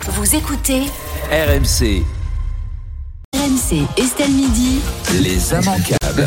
Vous écoutez RMC. RMC, Estelle Midi. Les immanquables.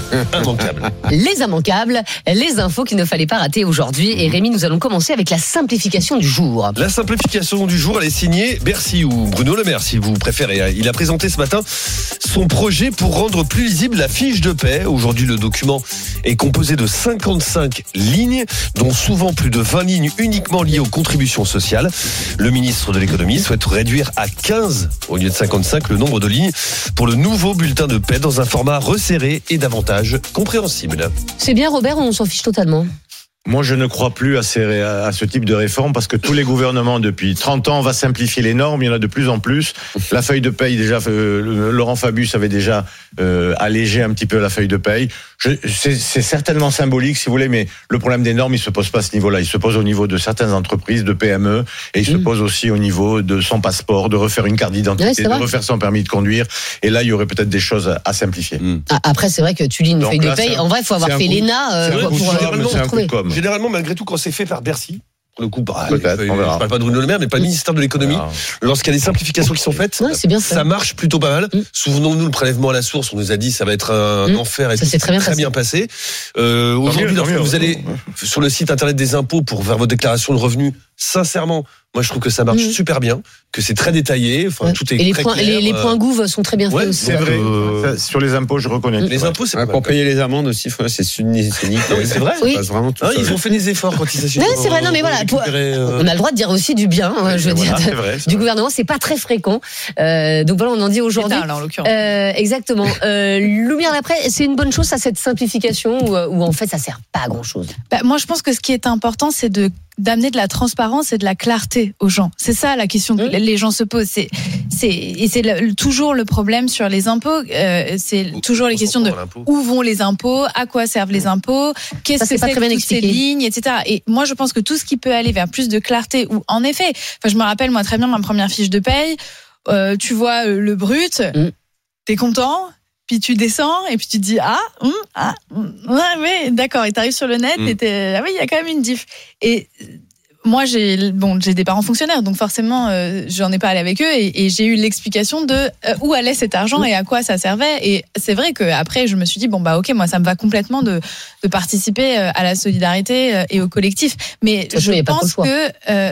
Les immanquables, les infos qu'il ne fallait pas rater aujourd'hui. Et Rémi, nous allons commencer avec la simplification du jour. La simplification du jour, elle est signée Bercy ou Bruno Le Maire, si vous préférez. Il a présenté ce matin son projet pour rendre plus lisible la fiche de paie. Aujourd'hui, le document est composé de 55 lignes, dont souvent plus de 20 lignes uniquement liées aux contributions sociales. Le ministre de l'économie souhaite réduire à 15, au lieu de 55, le nombre de lignes pour le nouveau bulletin de paie dans un format resserré et davantage compréhensible. C'est bien, Robert, ou on s'en fiche totalement ? Moi, je ne crois plus à ce type de réforme parce que tous les gouvernements depuis 30 ans, on va simplifier les normes. Il y en a de plus en plus. La feuille de paye, déjà, Laurent Fabius avait déjà allégé un petit peu la feuille de paye. C'est certainement symbolique, si vous voulez, mais le problème des normes, il se pose pas à ce niveau-là. Il se pose au niveau de certaines entreprises, de PME, et il se pose aussi au niveau de son passeport, de refaire une carte d'identité, de refaire son permis de conduire. Et là, il y aurait peut-être des choses à simplifier. Après, c'est vrai que tu lis une feuille de paye. En vrai, il faut avoir fait l'ENA c'est un coup de com'. Généralement, malgré tout, quand c'est fait par Bercy, pour le coup, peut-être, on verra. Je parle pas de Bruno Le Maire, mais pas le ministère de l'économie. Lorsqu'il y a des simplifications qui sont faites, c'est bien ça marche plutôt pas mal. Souvenons-nous, le prélèvement à la source, on nous a dit ça va être un enfer et ça s'est très bien passé. Aujourd'hui, lorsque vous allez sur le site internet des impôts pour faire votre déclaration de revenus, sincèrement, moi je trouve que ça marche super bien, que c'est très détaillé, tout est et très clair. Les points gouv sont très bien faits aussi. C'est vrai. Sur les impôts, je reconnais. Les impôts, c'est pour payer les amendes aussi, c'est nickel. C'est vrai. Oui. Ils ont fait des efforts quand ils s'achètent. Non, c'est vrai. Non, mais voilà. On a le droit de dire aussi du bien. Je veux dire, du gouvernement, c'est pas très fréquent. Donc voilà, on en dit aujourd'hui. En l'occurrence. Exactement. Lumière d'après, c'est une bonne chose, ça, cette simplification, ou en fait, ça sert pas à grand chose. Moi, je pense que ce qui est important, c'est d'amener de la transparence et de la clarté aux gens. C'est ça la question que les gens se posent. C'est toujours le problème sur les impôts. C'est toujours les questions de où vont les impôts, à quoi servent les impôts, qu'est-ce que c'est que toutes ces lignes, etc. Et moi, je pense que tout ce qui peut aller vers plus de clarté, ou en effet, je me rappelle moi très bien ma première fiche de paye. Tu vois le brut, t'es content. Puis tu descends et puis tu te dis ouais, d'accord, et t'arrives sur le net et il y a quand même une diff. Et moi j'ai des parents fonctionnaires, donc forcément j'en ai pas allé avec eux et j'ai eu l'explication de où allait cet argent et à quoi ça servait. Et c'est vrai que après je me suis dit ok, moi ça me va complètement de participer à la solidarité et au collectif. Mais je pense que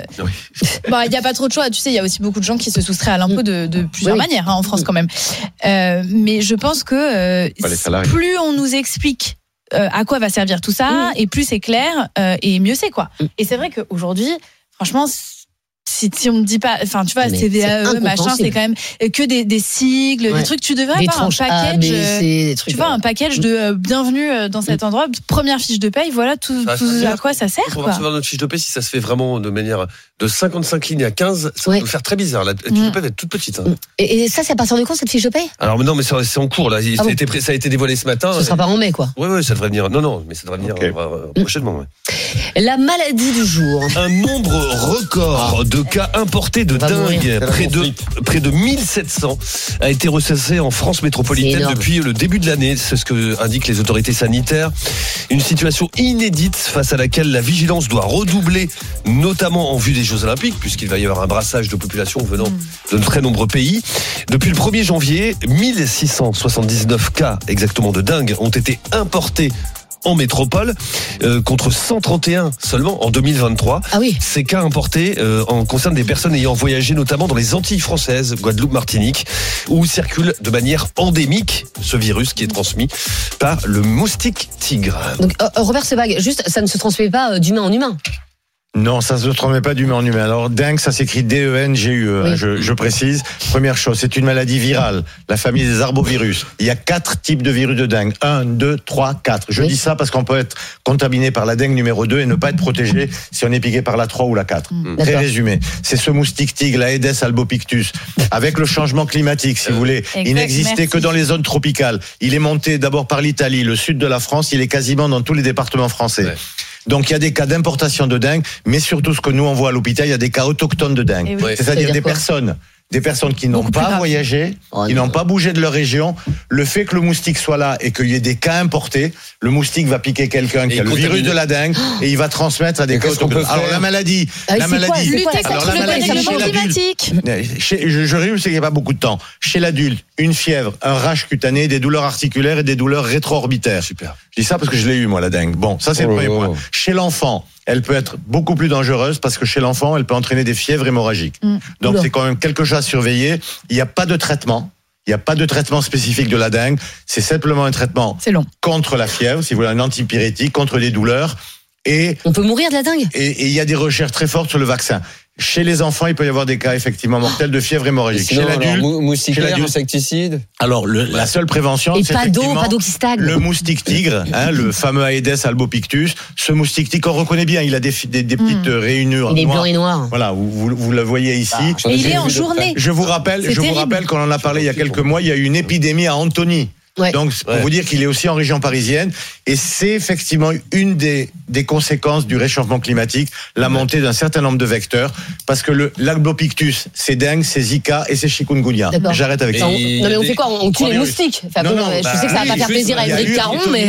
il y a pas trop de choix. Tu sais, il y a aussi beaucoup de gens qui se soustraient à l'impôt de plusieurs manières en France quand même. Mais je pense que plus on nous explique à quoi va servir tout ça, et plus c'est clair, et mieux c'est quoi. Et c'est vrai qu'aujourd'hui, franchement, si on me dit pas, tu vois, CVAE, machin, c'est quand même que des sigles, des trucs. Tu devrais avoir un package, un package de bienvenue dans cet endroit. Première fiche de paye, voilà tout à quoi ça sert. Pour recevoir notre fiche de paye, si ça se fait vraiment de manière de 55 lignes à 15, ça peut faire très bizarre. La fiche de paye va être toute petite. Et ça, c'est à partir de quand cette fiche de paye ? Alors non, mais c'est en cours là. Ça a été dévoilé ce matin. Ce sera pas en mai, quoi. Ouais, ça devrait venir. Non, mais ça devrait venir prochainement. Ouais. La maladie du jour. Un nombre record de cas importés de dingue, près de 1700, a été recensé en France métropolitaine depuis le début de l'année. C'est ce que indiquent les autorités sanitaires. Une situation inédite face à laquelle la vigilance doit redoubler, notamment en vue des Jeux Olympiques, puisqu'il va y avoir un brassage de population venant de très nombreux pays. Depuis le 1er janvier, 1679 cas exactement de dingue ont été importés en métropole, contre 131 seulement en 2023. Ah oui. Ces cas importés concernent des personnes ayant voyagé notamment dans les Antilles françaises, Guadeloupe, Martinique, où circule de manière endémique ce virus qui est transmis par le moustique tigre. Donc Robert Sebag, juste, ça ne se transmet pas d'humain en humain. Non, ça se transmet pas d'humain en humain. Alors, dengue, ça s'écrit D-E-N-G-U-E. Oui. Je précise. Première chose, c'est une maladie virale, la famille des arbovirus. Il y a 4 types de virus de dengue. 1, 2, 3, 4. Je dis ça parce qu'on peut être contaminé par la dengue numéro 2 et ne pas être protégé si on est piqué par la 3 ou la 4. Très résumé. C'est ce moustique tigre, la Aedes albopictus. Avec le changement climatique, si vous voulez, il n'existait que dans les zones tropicales. Il est monté d'abord par l'Italie, le sud de la France. Il est quasiment dans tous les départements français. Ouais. Donc il y a des cas d'importation de dengue, mais surtout ce que nous on voit à l'hôpital, il y a des cas autochtones de dengue. Oui. C'est-à-dire des personnes des personnes qui n'ont pas voyagé, qui n'ont pas bougé de leur région. Le fait que le moustique soit là et qu'il y ait des cas importés, le moustique va piquer quelqu'un qui a le virus de la dengue et il va transmettre à des cas autochtones. Alors la maladie, lutter contre le dérèglement climatique. Je résume, c'est qu'il n'y a pas beaucoup de temps. Chez l'adulte, une fièvre, un rash cutané, des douleurs articulaires et des douleurs rétro-orbitaires. Super. Je dis ça parce que je l'ai eu moi la dengue. Bon, ça c'est le premier point. Chez l'enfant, elle peut être beaucoup plus dangereuse parce que chez l'enfant, elle peut entraîner des fièvres hémorragiques. Donc c'est quand même quelque chose à surveiller. Il n'y a pas de traitement. Il n'y a pas de traitement spécifique de la dengue. C'est simplement un traitement contre la fièvre, si vous voulez, un antipyrétique, contre les douleurs. Et on peut mourir de la dengue. Et il y a des recherches très fortes sur le vaccin. Chez les enfants, il peut y avoir des cas effectivement mortels de fièvre hémorragique. Sinon, chez l'adulte, moustiquaire, insecticide. Alors la seule prévention, c'est pas d'eau qui stagne. Le moustique tigre, le fameux Aedes albopictus. Ce moustique tigre, on reconnaît bien, il a des petites rayures. Il est blanc et noir. Voilà, vous le voyez ici. Et il est en journée. Je vous rappelle qu'on en a parlé il y a quelques mois. Il y a eu une épidémie à Antony. Ouais. Donc, pour vous dire qu'il est aussi en région parisienne. Et c'est effectivement une des conséquences du réchauffement climatique, la montée d'un certain nombre de vecteurs. Parce que l'Albopictus, c'est dengue, c'est Zika et c'est chikungunya. J'arrête avec ça. Non, mais on fait quoi? On tue les moustiques. Enfin, je sais que ça va pas faire plaisir à Éric Caron, mais.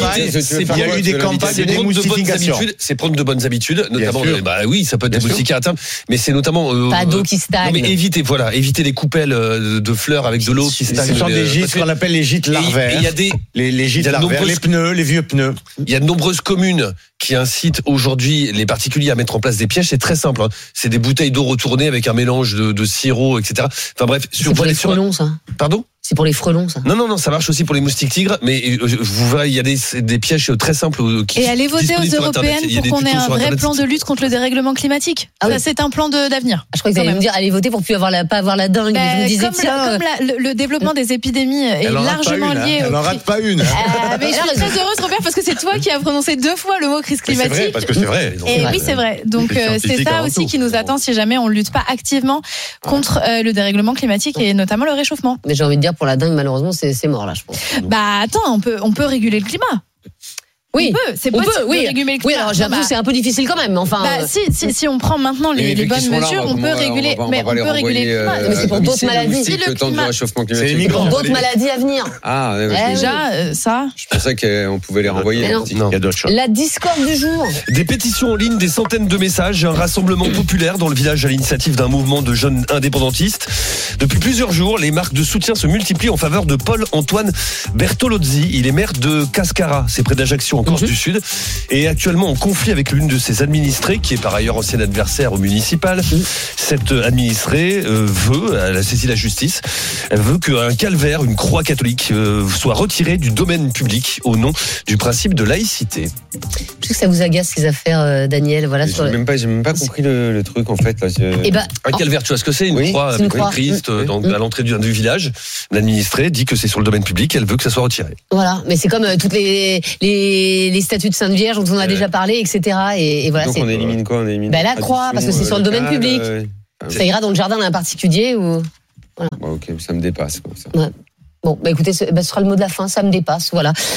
Il y a eu des campagnes de démoustification. C'est prendre de bonnes habitudes, notamment. Oui, ça peut être des moustiquaires à terme, mais c'est notamment. Pas d'eau qui stagne. Mais éviter les coupelles de fleurs avec de l'eau qui stagne. Ce sont des gîtes qu'on appelle les gîtes larvaires. Il y a les gîtes larvaires, les pneus, les vieux pneus. Il y a de nombreuses communes qui incitent aujourd'hui les particuliers à mettre en place des pièges. C'est très simple. C'est des bouteilles d'eau retournées avec un mélange de sirop, etc. Enfin bref. C'est pour les frelons, ça. Pardon ? C'est pour les frelons, ça. Non, ça marche aussi pour les moustiques tigres, mais vous verrez, il y a des pièges très simples. Et allez voter aux européennes pour qu'on ait un vrai plan de lutte contre le dérèglement climatique. Ça, c'est un plan d'avenir. Je crois que vous allez me dire, allez voter pour plus pas avoir la dengue. Je me disais, comme le développement des épidémies est largement lié. Elle n'en rate pas une. Mais je suis très heureuse, Robert, parce que c'est toi qui as prononcé 2 fois le mot crise climatique. C'est vrai, parce que c'est vrai. Et oui, c'est vrai. Donc c'est ça aussi qui nous attend si jamais on ne lutte pas activement contre le dérèglement climatique et notamment le réchauffement. Mais j'ai envie de dire, pour la dengue, malheureusement, c'est mort là, je pense. Attends, on peut réguler le climat. Oui, c'est possible de réguler le climat. Oui, alors j'avoue, c'est un peu difficile quand même. Enfin, si on prend maintenant les bonnes mesures, on peut réguler. Mais on peut réguler le climat. Mais c'est pour d'autres maladies. Le temps du réchauffement climatique. C'est pour d'autres maladies à venir. Ah, déjà ça. Je pensais qu'on pouvait les renvoyer. Non, il y a d'autres choses. La discorde du jour. Des pétitions en ligne, des centaines de messages, un rassemblement populaire dans le village à l'initiative d'un mouvement de jeunes indépendantistes. Depuis plusieurs jours, les marques de soutien se multiplient en faveur de Paul-Antoine Bertolozzi. Il est maire de Cascara, c'est près d'Ajaccio, en Corse du Sud, et actuellement en conflit avec l'une de ses administrées, qui est par ailleurs ancien adversaire au municipal. Cette administrée elle a saisi la justice, elle veut qu'un calvaire, une croix catholique, soit retiré du domaine public au nom du principe de laïcité. Je sais que ça vous agace ces affaires, Daniel. Voilà. J'ai même pas compris le truc en fait. Là, un calvaire, tu vois ce que c'est? Une croix avec une Christ à l'entrée du village. L'administrée dit que c'est sur le domaine public, elle veut que ça soit retiré. Voilà, mais c'est comme toutes les statues de Sainte Vierge dont on a déjà parlé, etc. Et voilà. Donc on élimine quoi? On élimine la croix, parce que c'est sur le domaine public. Ça ira dans le jardin d'un particulier ou. Voilà. Ok, ça me dépasse. Comme ça. Ouais. Bon, écoutez, ce sera le mot de la fin, ça me dépasse, voilà.